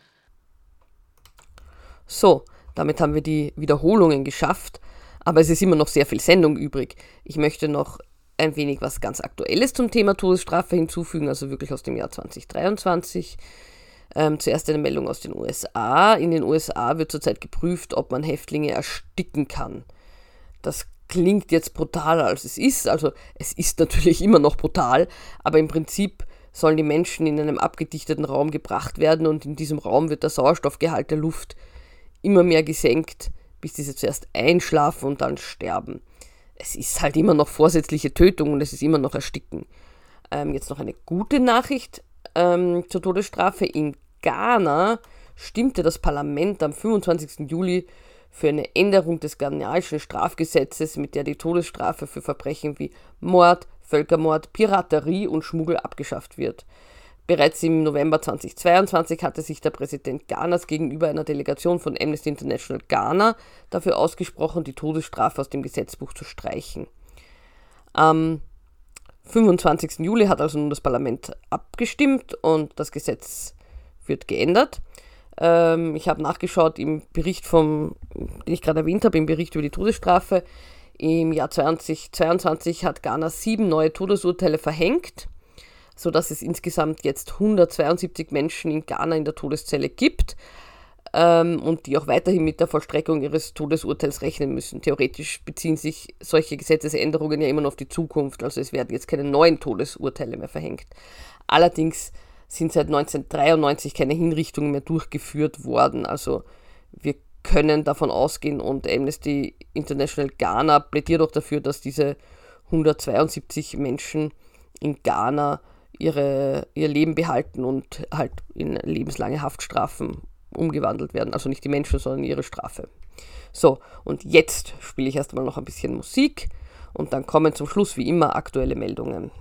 [SPEAKER 2] So, damit haben wir die Wiederholungen geschafft, aber es ist immer noch sehr viel Sendung übrig. Ich möchte noch ein wenig was ganz Aktuelles zum Thema Todesstrafe hinzufügen, also wirklich aus dem Jahr zweitausenddreiundzwanzig. Ähm, zuerst eine Meldung aus den U S A. In den U S A wird zurzeit geprüft, ob man Häftlinge ersticken kann. Das klingt jetzt brutaler, als es ist. Also es ist natürlich immer noch brutal, aber im Prinzip sollen die Menschen in einem abgedichteten Raum gebracht werden, und in diesem Raum wird der Sauerstoffgehalt der Luft immer mehr gesenkt, bis diese zuerst einschlafen und dann sterben. Es ist halt immer noch vorsätzliche Tötung und es ist immer noch Ersticken. Ähm, jetzt noch eine gute Nachricht ähm, zur Todesstrafe. In Ghana stimmte das Parlament am fünfundzwanzigsten Juli für eine Änderung des ghanaischen Strafgesetzes, mit der die Todesstrafe für Verbrechen wie Mord, Völkermord, Piraterie und Schmuggel abgeschafft wird. Bereits im November zweitausendzweiundzwanzig hatte sich der Präsident Ghanas gegenüber einer Delegation von Amnesty International Ghana dafür ausgesprochen, die Todesstrafe aus dem Gesetzbuch zu streichen. Am fünfundzwanzigsten Juli hat also nun das Parlament abgestimmt und das Gesetz wird geändert. Ähm, ich habe nachgeschaut im Bericht, vom, den ich gerade erwähnt habe, im Bericht über die Todesstrafe. Im Jahr zweitausendzweiundzwanzig hat Ghana sieben neue Todesurteile verhängt, sodass es insgesamt jetzt hundertzweiundsiebzig Menschen in Ghana in der Todeszelle gibt ähm, und die auch weiterhin mit der Vollstreckung ihres Todesurteils rechnen müssen. Theoretisch beziehen sich solche Gesetzesänderungen ja immer noch auf die Zukunft, also es werden jetzt keine neuen Todesurteile mehr verhängt. Allerdings sind seit neunzehnhundertdreiundneunzig keine Hinrichtungen mehr durchgeführt worden, also wir können davon ausgehen, und Amnesty International Ghana plädiert auch dafür, dass diese hundertzweiundsiebzig Menschen in Ghana ihre, ihr Leben behalten und halt in lebenslange Haftstrafen umgewandelt werden. Also nicht die Menschen, sondern ihre Strafe. So, und jetzt spiele ich erstmal noch ein bisschen Musik und dann kommen zum Schluss wie immer aktuelle Meldungen.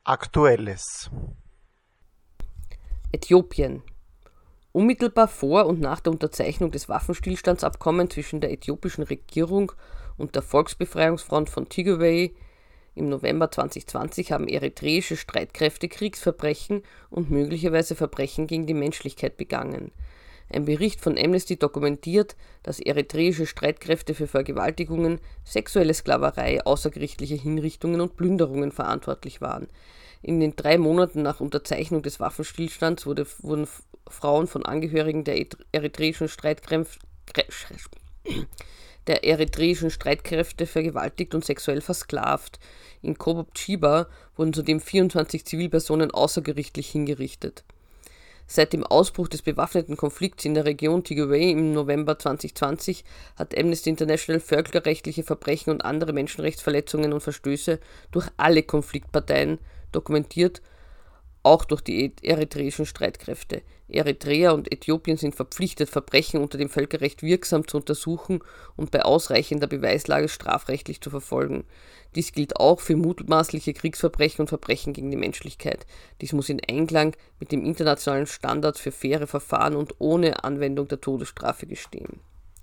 [SPEAKER 1] Aktuelles.
[SPEAKER 2] Äthiopien. Unmittelbar vor und nach der Unterzeichnung des Waffenstillstandsabkommens zwischen der äthiopischen Regierung und der Volksbefreiungsfront von Tigray im November zweitausendzwanzig haben eritreische Streitkräfte Kriegsverbrechen und möglicherweise Verbrechen gegen die Menschlichkeit begangen. Ein Bericht von Amnesty dokumentiert, dass eritreische Streitkräfte für Vergewaltigungen, sexuelle Sklaverei, außergerichtliche Hinrichtungen und Plünderungen verantwortlich waren. In den drei Monaten nach Unterzeichnung des Waffenstillstands wurde, wurden Frauen von Angehörigen der eritreischen Streitkräfte, der eritreischen Streitkräfte vergewaltigt und sexuell versklavt. In Kobop-Chiba wurden zudem vierundzwanzig Zivilpersonen außergerichtlich hingerichtet. Seit dem Ausbruch des bewaffneten Konflikts in der Region Tigray im November zweitausendzwanzig hat Amnesty International völkerrechtliche Verbrechen und andere Menschenrechtsverletzungen und Verstöße durch alle Konfliktparteien dokumentiert, auch durch die eritreischen Streitkräfte. Eritrea und Äthiopien sind verpflichtet, Verbrechen unter dem Völkerrecht wirksam zu untersuchen und bei ausreichender Beweislage strafrechtlich zu verfolgen. Dies gilt auch für mutmaßliche Kriegsverbrechen und Verbrechen gegen die Menschlichkeit. Dies muss in Einklang mit dem internationalen Standard für faire Verfahren und ohne Anwendung der Todesstrafe geschehen.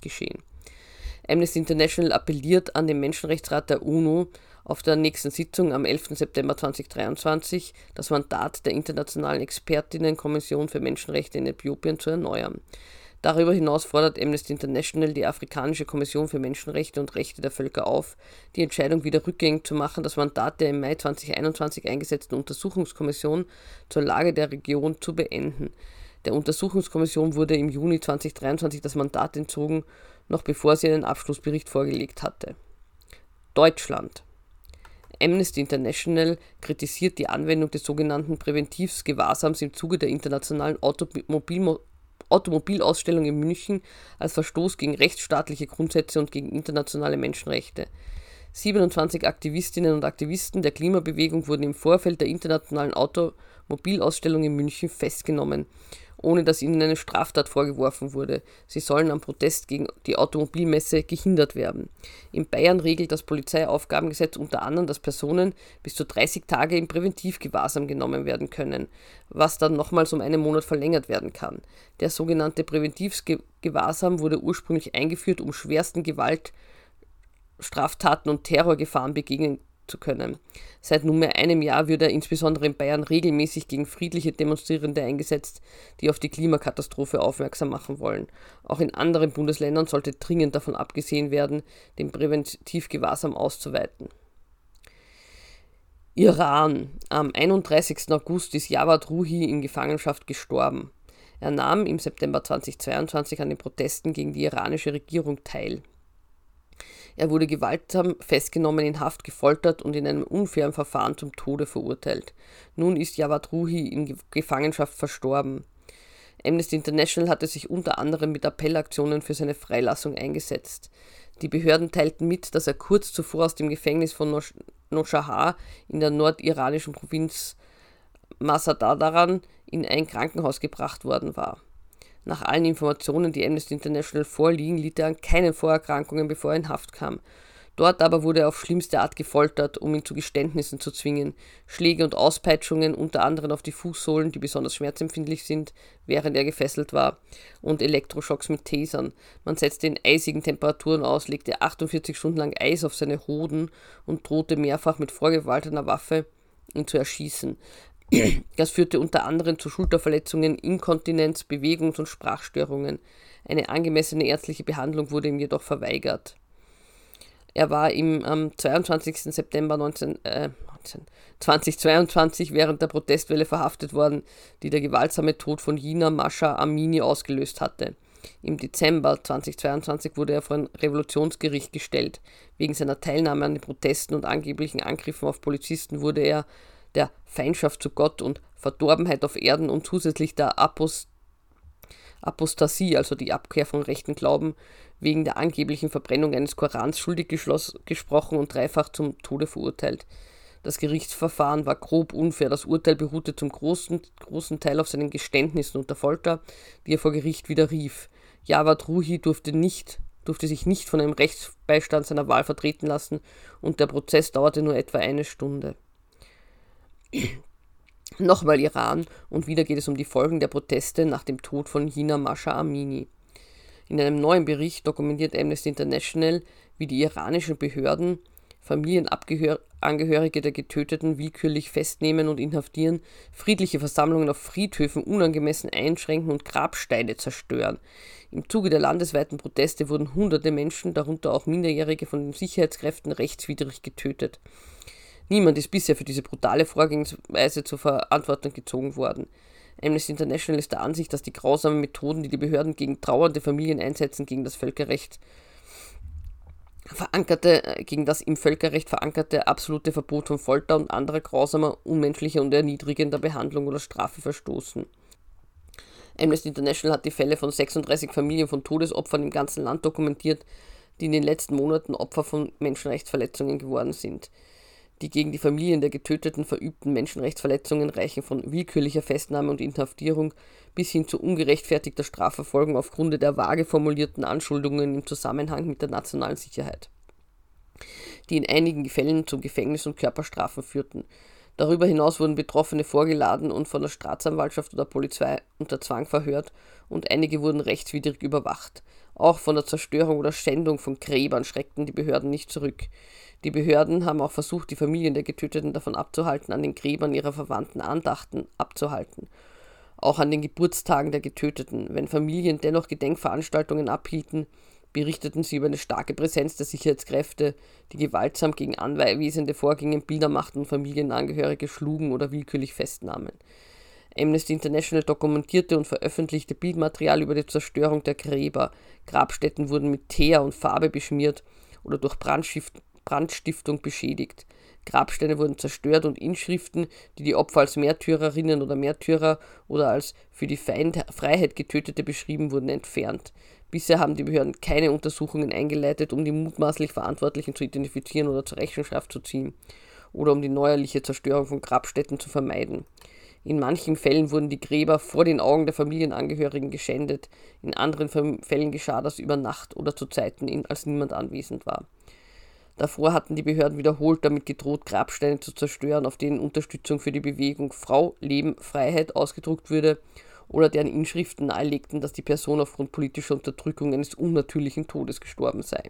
[SPEAKER 2] Amnesty International appelliert an den Menschenrechtsrat der UNO, auf der nächsten Sitzung am elften September zweitausenddreiundzwanzig das Mandat der Internationalen Expertinnenkommission für Menschenrechte in Äthiopien zu erneuern. Darüber hinaus fordert Amnesty International die Afrikanische Kommission für Menschenrechte und Rechte der Völker auf, die Entscheidung wieder rückgängig zu machen, das Mandat der im Mai zweitausendeinundzwanzig eingesetzten Untersuchungskommission zur Lage der Region zu beenden. Der Untersuchungskommission wurde im Juni zweitausenddreiundzwanzig das Mandat entzogen, noch bevor sie einen Abschlussbericht vorgelegt hatte. Deutschland. Amnesty International kritisiert die Anwendung des sogenannten Präventivgewahrsams im Zuge der internationalen Automobil- Automobilausstellung in München als Verstoß gegen rechtsstaatliche Grundsätze und gegen internationale Menschenrechte. siebenundzwanzig Aktivistinnen und Aktivisten der Klimabewegung wurden im Vorfeld der internationalen Automobilausstellung in München festgenommen, ohne dass ihnen eine Straftat vorgeworfen wurde. Sie sollen am Protest gegen die Automobilmesse gehindert werden. In Bayern regelt das Polizeiaufgabengesetz unter anderem, dass Personen bis zu dreißig Tage im Präventivgewahrsam genommen werden können, was dann nochmals um einen Monat verlängert werden kann. Der sogenannte Präventivgewahrsam wurde ursprünglich eingeführt, um schwersten Gewaltstraftaten und Terrorgefahren begegnen zu können. Seit nunmehr einem Jahr wird er insbesondere in Bayern regelmäßig gegen friedliche Demonstrierende eingesetzt, die auf die Klimakatastrophe aufmerksam machen wollen. Auch in anderen Bundesländern sollte dringend davon abgesehen werden, den Präventivgewahrsam auszuweiten. Iran. Am einunddreißigsten August ist Jawad Ruhi in Gefangenschaft gestorben. Er nahm im September zweitausendzweiundzwanzig an den Protesten gegen die iranische Regierung teil. Er wurde gewaltsam festgenommen, in Haft gefoltert und in einem unfairen Verfahren zum Tode verurteilt. Nun ist Jawad Ruhi in Gefangenschaft verstorben. Amnesty International hatte sich unter anderem mit Appellaktionen für seine Freilassung eingesetzt. Die Behörden teilten mit, dass er kurz zuvor aus dem Gefängnis von Noshahar in der nordiranischen Provinz Mazandaran in ein Krankenhaus gebracht worden war. Nach allen Informationen, die Amnesty International vorliegen, litt er an keinen Vorerkrankungen, bevor er in Haft kam. Dort aber wurde er auf schlimmste Art gefoltert, um ihn zu Geständnissen zu zwingen. Schläge und Auspeitschungen, unter anderem auf die Fußsohlen, die besonders schmerzempfindlich sind, während er gefesselt war, und Elektroschocks mit Tasern. Man setzte ihn eisigen Temperaturen aus, legte achtundvierzig Stunden lang Eis auf seine Hoden und drohte mehrfach mit vorgewaltener Waffe, ihn zu erschießen. Das führte unter anderem zu Schulterverletzungen, Inkontinenz, Bewegungs- und Sprachstörungen. Eine angemessene ärztliche Behandlung wurde ihm jedoch verweigert. Er war im, am zweiundzwanzigsten September neunzehn, äh, zweitausendzweiundzwanzig während der Protestwelle verhaftet worden, die der gewaltsame Tod von Jina Masha Amini ausgelöst hatte. Im Dezember zweitausendzweiundzwanzig wurde er vor ein Revolutionsgericht gestellt. Wegen seiner Teilnahme an den Protesten und angeblichen Angriffen auf Polizisten wurde er der Feindschaft zu Gott und Verdorbenheit auf Erden und zusätzlich der Apost- Apostasie, also die Abkehr von rechten Glauben, wegen der angeblichen Verbrennung eines Korans schuldig geschloss- gesprochen und dreifach zum Tode verurteilt. Das Gerichtsverfahren war grob unfair. Das Urteil beruhte zum großen, großen Teil auf seinen Geständnissen und der Folter, die er vor Gericht widerrief. Jawad Ruhi durfte nicht durfte sich nicht von einem Rechtsbeistand seiner Wahl vertreten lassen und der Prozess dauerte nur etwa eine Stunde. Nochmal Iran und wieder geht es um die Folgen der Proteste nach dem Tod von Jina Mahsa Amini. In einem neuen Bericht dokumentiert Amnesty International, wie die iranischen Behörden Familienangehörige der Getöteten willkürlich festnehmen und inhaftieren, friedliche Versammlungen auf Friedhöfen unangemessen einschränken und Grabsteine zerstören. Im Zuge der landesweiten Proteste wurden hunderte Menschen, darunter auch Minderjährige, von den Sicherheitskräften rechtswidrig getötet. Niemand ist bisher für diese brutale Vorgehensweise zur Verantwortung gezogen worden. Amnesty International ist der Ansicht, dass die grausamen Methoden, die die Behörden gegen trauernde Familien einsetzen, gegen das Völkerrecht verankerte, gegen das im Völkerrecht verankerte absolute Verbot von Folter und anderer grausamer, unmenschlicher und erniedrigender Behandlung oder Strafe verstoßen. Amnesty International hat die Fälle von sechsunddreißig Familien von Todesopfern im ganzen Land dokumentiert, die in den letzten Monaten Opfer von Menschenrechtsverletzungen geworden sind. Die gegen die Familien der Getöteten verübten Menschenrechtsverletzungen reichen von willkürlicher Festnahme und Inhaftierung bis hin zu ungerechtfertigter Strafverfolgung aufgrund der vage formulierten Anschuldigungen im Zusammenhang mit der nationalen Sicherheit, die in einigen Fällen zu Gefängnis- und Körperstrafen führten. Darüber hinaus wurden Betroffene vorgeladen und von der Staatsanwaltschaft oder Polizei unter Zwang verhört und einige wurden rechtswidrig überwacht. Auch von der Zerstörung oder Schändung von Gräbern schreckten die Behörden nicht zurück. Die Behörden haben auch versucht, die Familien der Getöteten davon abzuhalten, an den Gräbern ihrer Verwandten Andachten abzuhalten. Auch an den Geburtstagen der Getöteten. Wenn Familien dennoch Gedenkveranstaltungen abhielten, berichteten sie über eine starke Präsenz der Sicherheitskräfte, die gewaltsam gegen Anwesende vorgingen, Bilder machten und Familienangehörige schlugen oder willkürlich festnahmen. Amnesty International dokumentierte und veröffentlichte Bildmaterial über die Zerstörung der Gräber. Grabstätten wurden mit Teer und Farbe beschmiert oder durch Brandstiftung Brandstiftung beschädigt. Grabsteine wurden zerstört und Inschriften, die die Opfer als Märtyrerinnen oder Märtyrer oder als für die Freiheit Getötete beschrieben wurden, entfernt. Bisher haben die Behörden keine Untersuchungen eingeleitet, um die mutmaßlich Verantwortlichen zu identifizieren oder zur Rechenschaft zu ziehen oder um die neuerliche Zerstörung von Grabstätten zu vermeiden. In manchen Fällen wurden die Gräber vor den Augen der Familienangehörigen geschändet, in anderen Fällen geschah das über Nacht oder zu Zeiten, als niemand anwesend war. Davor hatten die Behörden wiederholt damit gedroht, Grabsteine zu zerstören, auf denen Unterstützung für die Bewegung Frau, Leben, Freiheit ausgedruckt würde oder deren Inschriften nahelegten, dass die Person aufgrund politischer Unterdrückung eines unnatürlichen Todes gestorben sei.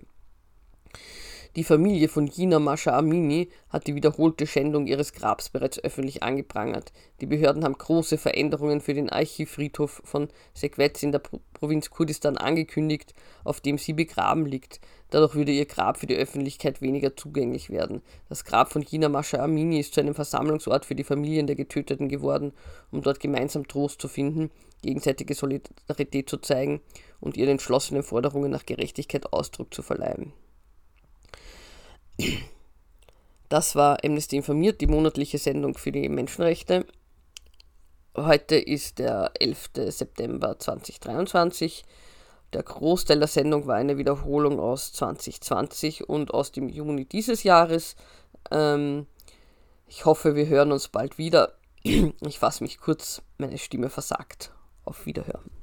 [SPEAKER 2] Die Familie von Jina Mahsa Amini hat die wiederholte Schändung ihres Grabs bereits öffentlich angeprangert. Die Behörden haben große Veränderungen für den Archivfriedhof von Sequez in der Pro- Provinz Kurdistan angekündigt, auf dem sie begraben liegt. Dadurch würde ihr Grab für die Öffentlichkeit weniger zugänglich werden. Das Grab von Jina Mahsa Amini ist zu einem Versammlungsort für die Familien der Getöteten geworden, um dort gemeinsam Trost zu finden, gegenseitige Solidarität zu zeigen und ihren entschlossenen Forderungen nach Gerechtigkeit Ausdruck zu verleihen. Das war Amnesty informiert, die monatliche Sendung für die Menschenrechte. Heute ist der elfter September zweitausenddreiundzwanzig. Der Großteil der Sendung war eine Wiederholung aus zwanzig zwanzig und aus dem Juni dieses Jahres. Ähm, ich hoffe, wir hören uns bald wieder. Ich fasse mich kurz, meine Stimme versagt. Auf Wiederhören.